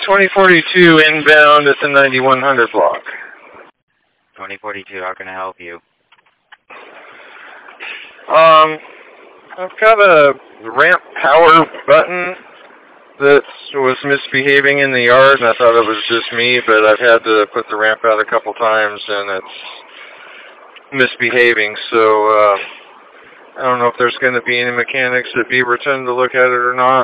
2042 inbound at the 9100 block. 2042, how can I help you? I've got a ramp power button that was misbehaving in the yard, and I thought it was just me, but I've had to put the ramp out a couple times, and it's misbehaving, so I don't know if there's going to be any mechanics at Beaverton to look at it or not.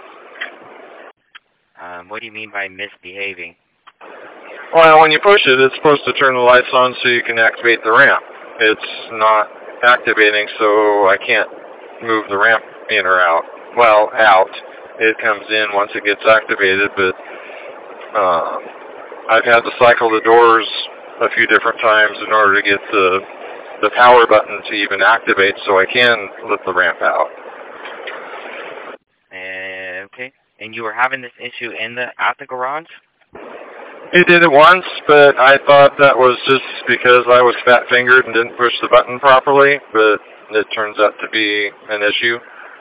What do you mean by misbehaving? Well, when you push it, it's supposed to turn the lights on so you can activate the ramp. It's not activating, so I can't move the ramp in or out. Well, out. It comes in once it gets activated, but I've had to cycle the doors a few different times in order to get the power button to even activate so I can let the ramp out. Okay. And you were having this issue at the garage? It did it once, but I thought that was just because I was fat-fingered and didn't push the button properly, but it turns out to be an issue.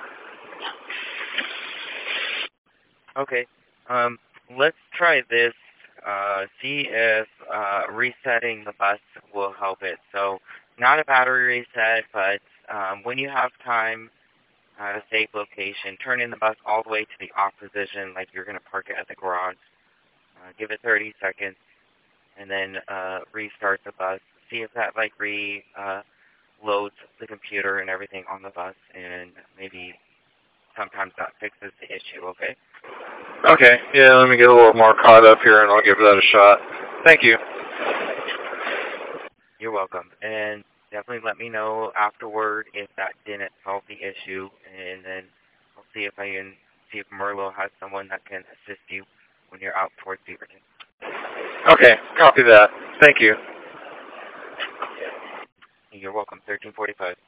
Okay. Let's try this. See if resetting the bus will help it. So, not a battery reset, but when you have time at a safe location, turn in the bus all the way to the off position, like you're going to park it at the garage. Give it 30 seconds, and then restart the bus. See if that loads the computer and everything on the bus, and maybe sometimes that fixes the issue, okay? Okay, yeah, let me get a little more caught up here, and I'll give that a shot. Thank you. You're welcome. And definitely let me know afterward if that didn't solve the issue, and then I'll see if Merlo has someone that can assist you when you're out towards Beaverton. Okay, copy that. Thank you. You're welcome. 1345.